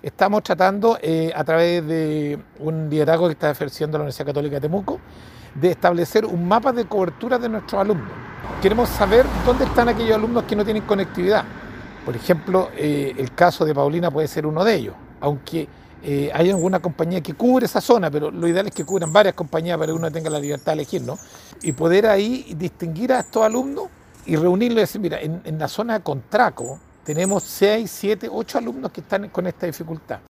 Estamos tratando, a través de un liderazgo que está ejerciendo la Universidad Católica de Temuco, de establecer un mapa de cobertura de nuestros alumnos. Queremos saber dónde están aquellos alumnos que no tienen conectividad. Por ejemplo, el caso de Paulina puede ser uno de ellos, aunque hay alguna compañía que cubre esa zona, pero lo ideal es que cubran varias compañías para que uno tenga la libertad de elegir, ¿no? Y poder ahí distinguir a estos alumnos y reunirlos y decir, mira, en la zona de Contraco tenemos 6, 7, 8 alumnos que están con esta dificultad.